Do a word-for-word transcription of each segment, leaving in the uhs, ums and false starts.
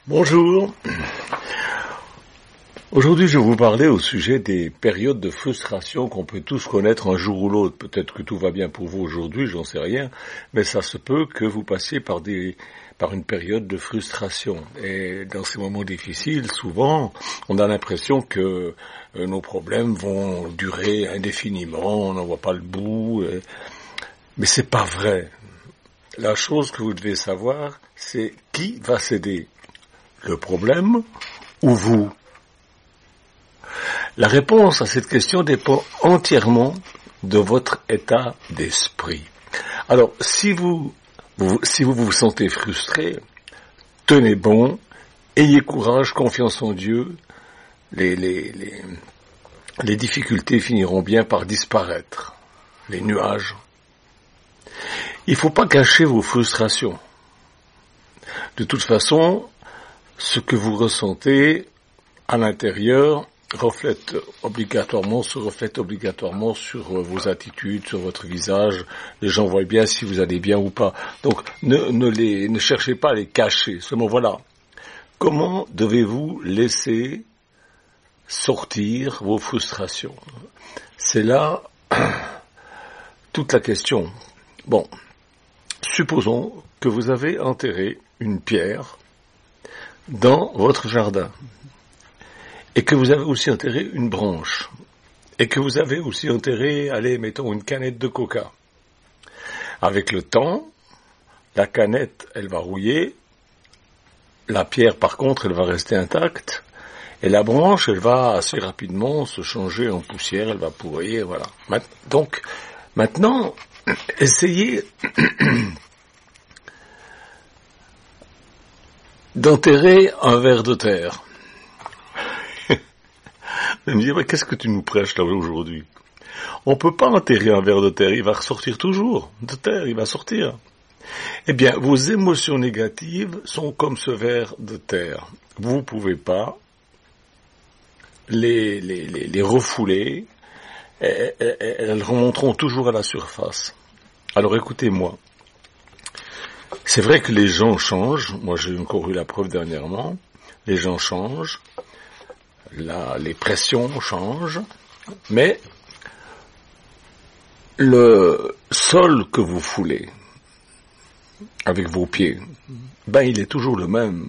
Bonjour. Aujourd'hui, je vais vous parler au sujet des périodes de frustration qu'on peut tous connaître un jour ou l'autre. Peut-être que tout va bien pour vous aujourd'hui, j'en sais rien, mais ça se peut que vous passiez par des, par une période de frustration. Et dans ces moments difficiles, souvent, on a l'impression que euh, nos problèmes vont durer indéfiniment, on n'en voit pas le bout, et... mais c'est pas vrai. La chose que vous devez savoir, c'est qui va céder. Le problème ou vous? La réponse à cette question dépend entièrement de votre état d'esprit. Alors, si vous, vous, si vous vous sentez frustré, tenez bon, ayez courage, confiance en Dieu, les, les, les, les difficultés finiront bien par disparaître, les nuages. Il ne faut pas cacher vos frustrations. De toute façon, ce que vous ressentez à l'intérieur reflète obligatoirement, se reflète obligatoirement sur vos attitudes, sur votre visage. Les gens voient bien si vous allez bien ou pas. Donc, ne, ne les, ne cherchez pas à les cacher. Seulement, voilà. Comment devez-vous laisser sortir vos frustrations? C'est là toute la question. Bon. Supposons que vous avez enterré une pierre dans votre jardin, et que vous avez aussi enterré une branche, et que vous avez aussi enterré, allez, mettons, une canette de coca. Avec le temps, la canette, elle va rouiller, la pierre, par contre, elle va rester intacte, et la branche, elle va assez rapidement se changer en poussière, elle va pourrir, voilà. Donc, maintenant, essayez d'enterrer un ver de terre. Vous me dites, mais qu'est-ce que tu nous prêches là aujourd'hui? On peut pas enterrer un ver de terre, il va ressortir toujours de terre, il va sortir. Eh bien, vos émotions négatives sont comme ce ver de terre. Vous pouvez pas les, les, les, les refouler, et, et, et, elles remonteront toujours à la surface. Alors écoutez-moi. C'est vrai que les gens changent, moi j'ai encore eu la preuve dernièrement, les gens changent, la, les pressions changent, mais le sol que vous foulez avec vos pieds, ben il est toujours le même.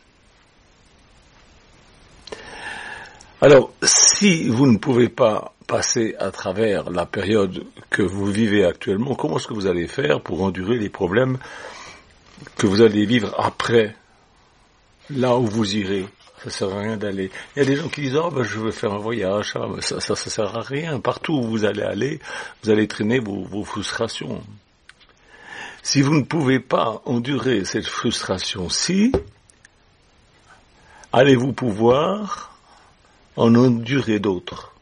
Alors, si vous ne pouvez pas passer à travers la période que vous vivez actuellement, comment est-ce que vous allez faire pour endurer les problèmes que vous allez vivre après, là où vous irez? Ça sert à rien d'aller. Il y a des gens qui disent, oh, ben, je veux faire un voyage, ça, ça, ça, ça sert à rien. Partout où vous allez aller, vous allez traîner vos, vos frustrations. Si vous ne pouvez pas endurer cette frustration-ci, allez-vous pouvoir en endurer d'autres?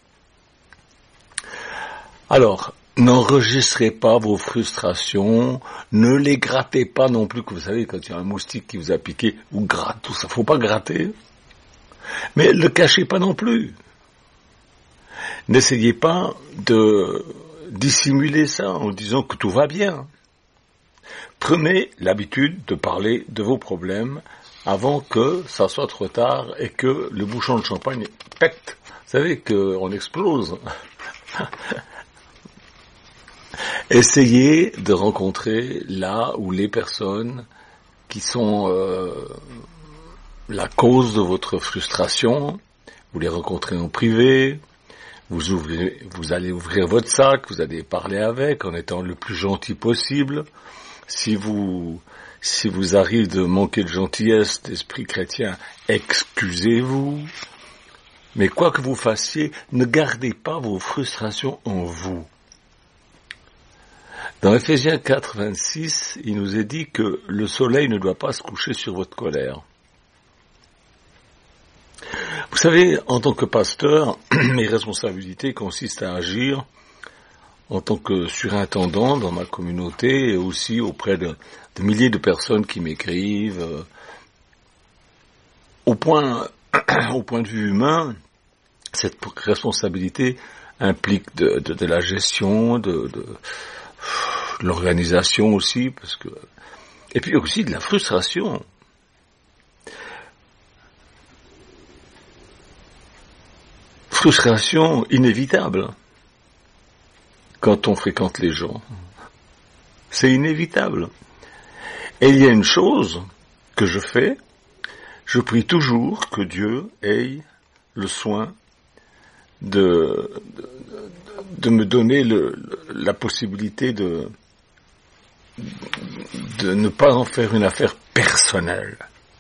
Alors, n'enregistrez pas vos frustrations, ne les grattez pas non plus, que vous savez, quand il y a un moustique qui vous a piqué, vous grattez tout ça, faut pas gratter, mais ne le cachez pas non plus. N'essayez pas de dissimuler ça en disant que tout va bien. Prenez l'habitude de parler de vos problèmes avant que ça soit trop tard et que le bouchon de champagne pète. Vous savez qu'on explose. Essayez de rencontrer là où les personnes qui sont euh, la cause de votre frustration, vous les rencontrez en privé, vous ouvrez, vous allez ouvrir votre sac, vous allez parler avec en étant le plus gentil possible. Si vous, si vous arrive de manquer de gentillesse, d'esprit chrétien, excusez-vous. Mais quoi que vous fassiez, ne gardez pas vos frustrations en vous. Dans Ephésiens quatre, vingt-six, il nous est dit que le soleil ne doit pas se coucher sur votre colère. Vous savez, en tant que pasteur, mes responsabilités consistent à agir en tant que surintendant dans ma communauté et aussi auprès de, de milliers de personnes qui m'écrivent. Euh, au point, au point de vue humain, cette responsabilité implique de, de, de la gestion, de, de l'organisation aussi, parce que, et puis aussi de la frustration. frustration inévitable quand on fréquente les gens. C'est inévitable. Et il y a une chose que je fais, je prie toujours que Dieu ait le soin de, de, de me donner le, la possibilité de, de ne pas en faire une affaire personnelle.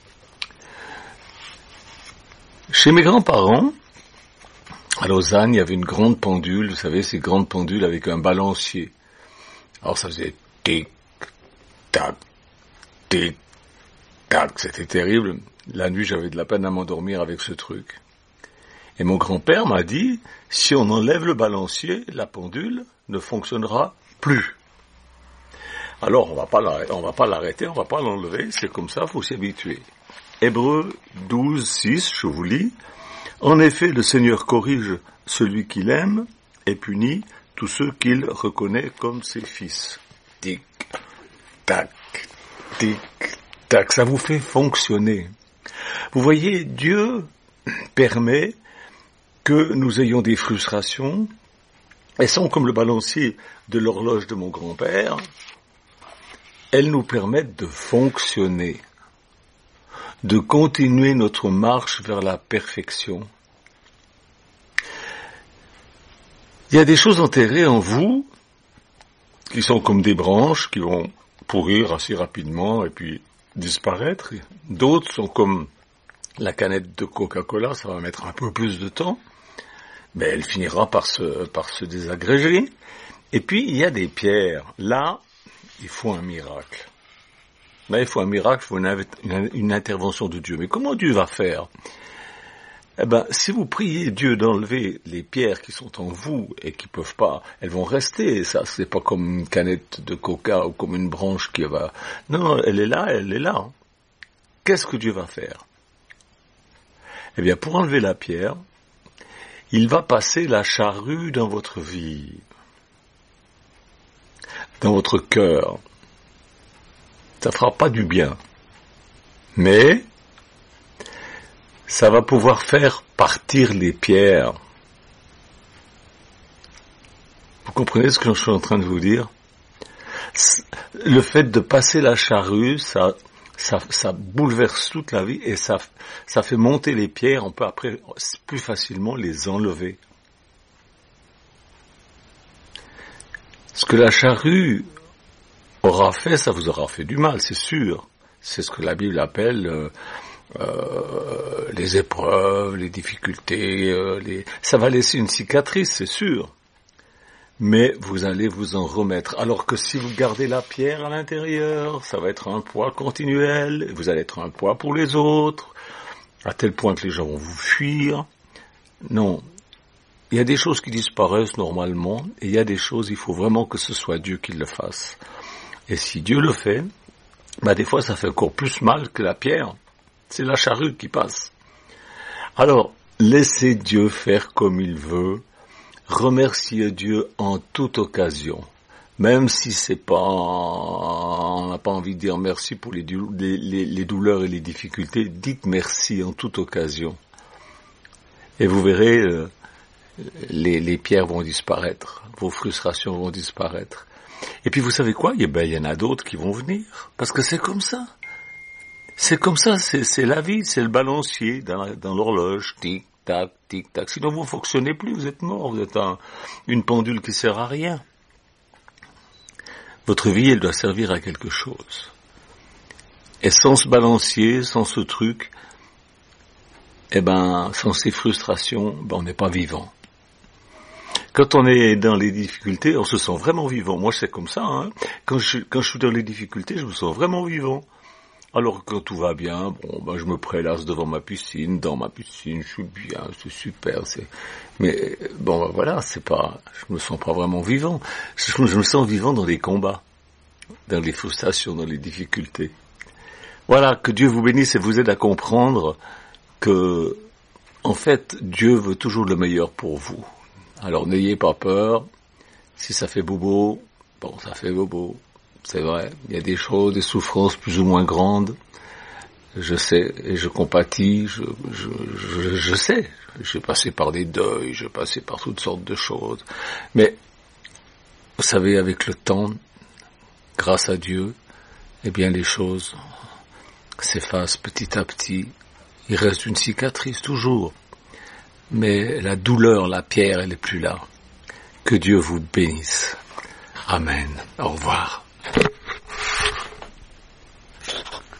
Chez mes grands-parents, à Lausanne, il y avait une grande pendule, vous savez, ces grandes pendules avec un balancier. Alors ça faisait tic, tac, tic, tac, c'était terrible. La nuit, j'avais de la peine à m'endormir avec ce truc. Et mon grand-père m'a dit, si on enlève le balancier, la pendule ne fonctionnera plus. Alors, on va pas l'arrêter, on va pas l'arrêter, on va pas l'enlever, c'est comme ça, faut s'y habituer. Hébreux douze, six, je vous lis. En effet, le Seigneur corrige celui qu'il aime et punit tous ceux qu'il reconnaît comme ses fils. Tic, tac, tic, tac, ça vous fait fonctionner. Vous voyez, Dieu permet que nous ayons des frustrations, elles sont comme le balancier de l'horloge de mon grand-père, elles nous permettent de fonctionner, de continuer notre marche vers la perfection. Il y a des choses enterrées en vous qui sont comme des branches qui vont pourrir assez rapidement et puis disparaître. D'autres sont comme la canette de Coca-Cola, ça va mettre un peu plus de temps, mais elle finira par se, par se désagréger. Et puis il y a des pierres. Là, il faut un miracle. Là, il faut un miracle, il faut une, une, une intervention de Dieu. Mais comment Dieu va faire? Eh ben, si vous priez Dieu d'enlever les pierres qui sont en vous et qui peuvent pas, elles vont rester. Ça, c'est pas comme une canette de coca ou comme une branche qui va. Non, elle est là, elle est là. Qu'est-ce que Dieu va faire? Eh bien, pour enlever la pierre, il va passer la charrue dans votre vie, dans votre cœur. Ça fera pas du bien, mais ça va pouvoir faire partir les pierres. Vous comprenez ce que je suis en train de vous dire? Le fait de passer la charrue, ça, ça, ça bouleverse toute la vie et ça, ça fait monter les pierres. On peut après plus facilement les enlever. Ce que la charrue aura fait, ça vous aura fait du mal, c'est sûr. C'est ce que la Bible appelle euh, euh, les épreuves, les difficultés. Euh, les... Ça va laisser une cicatrice, c'est sûr. Mais vous allez vous en remettre. Alors que si vous gardez la pierre à l'intérieur, ça va être un poids continuel. Vous allez être un poids pour les autres, à tel point que les gens vont vous fuir. Non. Il y a des choses qui disparaissent normalement, et il y a des choses, il faut vraiment que ce soit Dieu qui le fasse. Et si Dieu le fait, bah des fois ça fait encore plus mal que la pierre. C'est la charrue qui passe. Alors, laissez Dieu faire comme il veut. Remerciez Dieu en toute occasion. Même si c'est pas, on n'a pas envie de dire merci pour les, les, les douleurs et les difficultés, dites merci en toute occasion. Et vous verrez, euh, les, les pierres vont disparaître, vos frustrations vont disparaître. Et puis vous savez quoi? Eh ben, il y en a d'autres qui vont venir. Parce que c'est comme ça. C'est comme ça, c'est, c'est la vie, c'est le balancier dans, la, dans l'horloge. Tic, tac, tic, tac. Sinon vous ne fonctionnez plus, vous êtes mort. Vous êtes un, une pendule qui sert à rien. Votre vie, elle doit servir à quelque chose. Et sans ce balancier, sans ce truc, eh ben, sans ces frustrations, ben, on n'est pas vivant. Quand on est dans les difficultés, on se sent vraiment vivant. Moi, c'est comme ça. Hein. Quand, je, quand je suis dans les difficultés, je me sens vraiment vivant. Alors que quand tout va bien, bon, ben, je me prélasse devant ma piscine, dans ma piscine, je suis bien, c'est super. C'est... Mais bon, ben, voilà, c'est pas, je me sens pas vraiment vivant. Je, je me sens vivant dans les combats, dans les frustrations, dans les difficultés. Voilà, que Dieu vous bénisse et vous aide à comprendre que, en fait, Dieu veut toujours le meilleur pour vous. Alors n'ayez pas peur, si ça fait bobo, bon ça fait bobo, c'est vrai, il y a des choses, des souffrances plus ou moins grandes, je sais et je compatis, je, je, je, je sais, j'ai passé par des deuils, j'ai passé par toutes sortes de choses, mais vous savez, avec le temps, grâce à Dieu, eh bien les choses s'effacent petit à petit, il reste une cicatrice toujours, mais la douleur, la pierre, elle est plus là. Que Dieu vous bénisse. Amen. Au revoir.